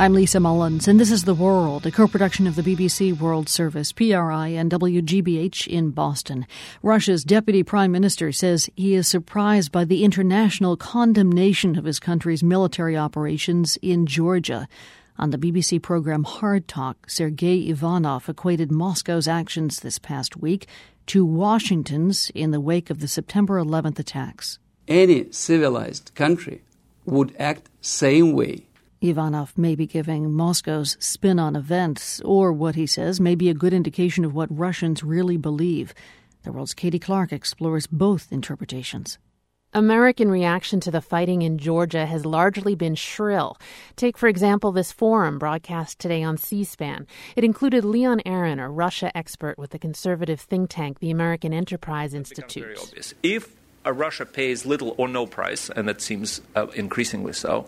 I'm Lisa Mullins, and this is The World, a co-production of the BBC World Service, PRI, and WGBH in Boston. Russia's deputy prime minister says he is surprised by the international condemnation of his country's military operations in Georgia. On the BBC program Hard Talk, Sergei Ivanov equated Moscow's actions this past week to Washington's in the wake of the September 11th attacks. Any civilized country would act same way. Ivanov may be giving Moscow's spin on events, or what he says may be a good indication of what Russians really believe. The World's Katie Clark explores both interpretations. American reaction to the fighting in Georgia has largely been shrill. Take, for example, this forum broadcast today on C-SPAN. It included Leon Aron, a Russia expert with the conservative think tank, the American Enterprise Institute. Very obvious. If Russia pays little or no price, and that seems increasingly so,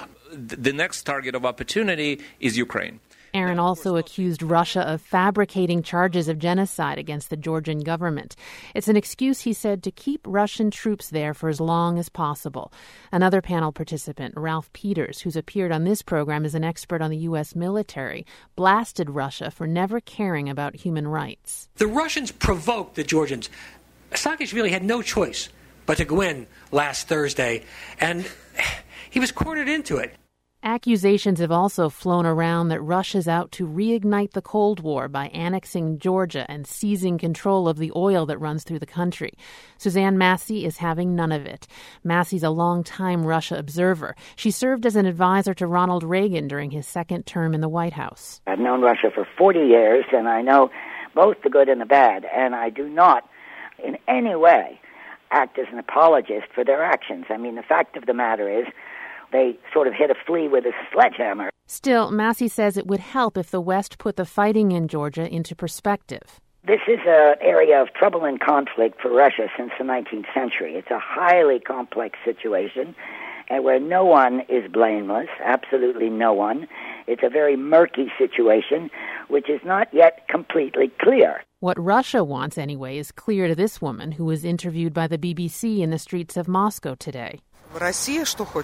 the next target of opportunity is Ukraine. Aron also accused Russia of fabricating charges of genocide against the Georgian government. It's an excuse, he said, to keep Russian troops there for as long as possible. Another panel participant, Ralph Peters, who's appeared on this program as an expert on the U.S. military, blasted Russia for never caring about human rights. The Russians provoked the Georgians. Saakashvili had no choice but to go in last Thursday, and he was cornered into it. Accusations have also flown around that Russia's out to reignite the Cold War by annexing Georgia and seizing control of the oil that runs through the country. Suzanne Massie is having none of it. Massie's a longtime Russia observer. She served as an advisor to Ronald Reagan during his second term in the White House. I've known Russia for 40 years, and I know both the good and the bad, and I do not in any way act as an apologist for their actions. I mean, the fact of the matter is, they sort of hit a flea with a sledgehammer. Still, Massie says it would help if the West put the fighting in Georgia into perspective. This is an area of trouble and conflict for Russia since the 19th century. It's a highly complex situation and where no one is blameless, absolutely no one. It's a very murky situation, which is not yet completely clear. What Russia wants, anyway, is clear to this woman who was interviewed by the BBC in the streets of Moscow today. She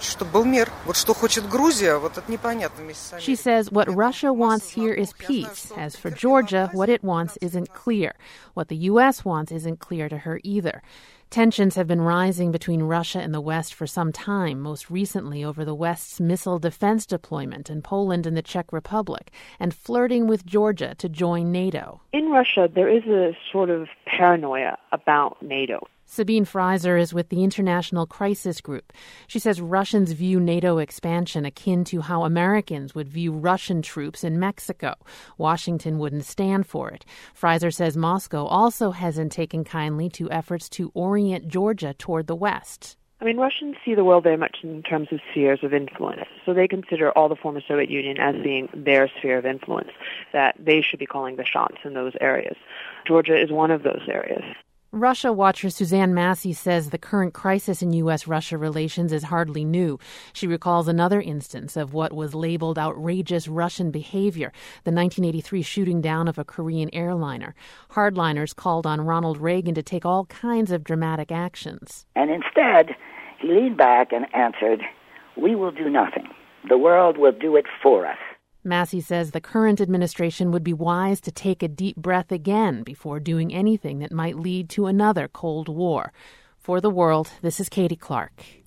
says what Russia wants here is peace. As for Georgia, what it wants isn't clear. What the U.S. wants isn't clear to her either. Tensions have been rising between Russia and the West for some time, most recently over the West's missile defense deployment in Poland and the Czech Republic, and flirting with Georgia to join NATO. In Russia, there is a sort of paranoia about NATO. Sabine Fraser is with the International Crisis Group. She says Russians view NATO expansion akin to how Americans would view Russian troops in Mexico. Washington wouldn't stand for it. Fraser says Moscow also hasn't taken kindly to efforts to orient Georgia toward the West. I mean, Russians see the world very much in terms of spheres of influence. So they consider all the former Soviet Union as being their sphere of influence, that they should be calling the shots in those areas. Georgia is one of those areas. Russia watcher Suzanne Massie says the current crisis in U.S.-Russia relations is hardly new. She recalls another instance of what was labeled outrageous Russian behavior, the 1983 shooting down of a Korean airliner. Hardliners called on Ronald Reagan to take all kinds of dramatic actions. And instead, he leaned back and answered, "We will do nothing. The world will do it for us." Massie says the current administration would be wise to take a deep breath again before doing anything that might lead to another Cold War. For The World, this is Katie Clark.